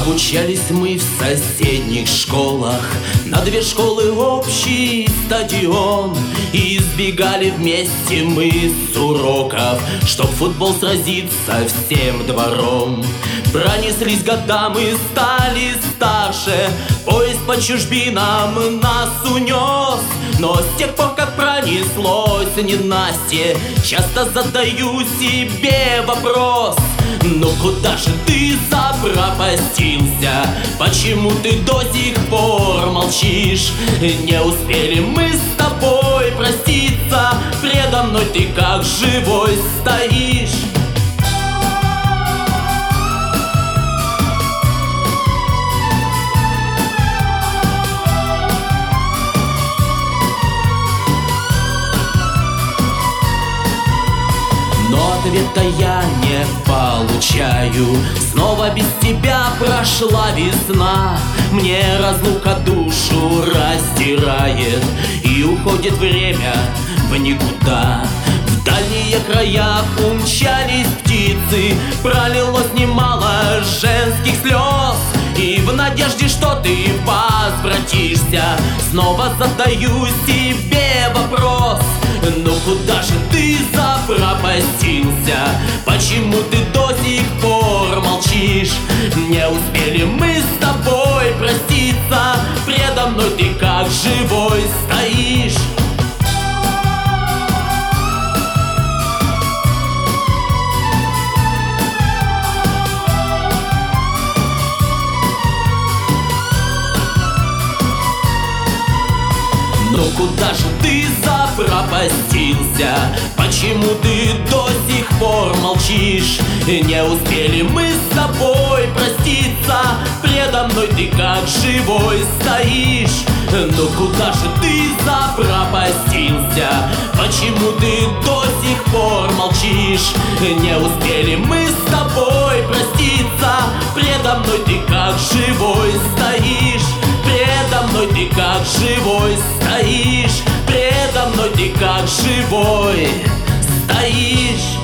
Обучались мы в соседних школах, на две школы общий стадион. И избегали вместе мы с уроков, чтоб в футбол сразиться всем двором. Пронеслись года, мы стали старше, поезд по чужбинам нас унес. Но с тех пор, как пронеслось ненастье, часто задаю себе вопрос: ну куда же ты запропастился? Почему ты до сих пор молчишь? Не успели мы с тобой проститься, предо мной ты как живой стоишь. Но ответа я не получаю. Снова без тебя прошла весна. Мне разлука душу раздирает, и уходит время в никуда. В дальние края умчались птицы, пролилось немало женских слез. И в надежде, что ты возвратишься, снова задаю себе вопрос: ну куда же ты запропастился? Почему ты до сих пор молчишь? Не успели мы с тобой проститься, предо мной ты как живой стоишь. Ну куда же ты запропастился? Почему ты до сих пор молчишь? Не успели мы с тобой проститься, предо мной ты как живой стоишь. Ну куда же ты запропастился? Почему ты до сих пор молчишь? Не успели мы с тобой проститься, предо мной ты как живой стоишь. Предо мной ты как живой стоишь. Предо мной ты как живой стоишь.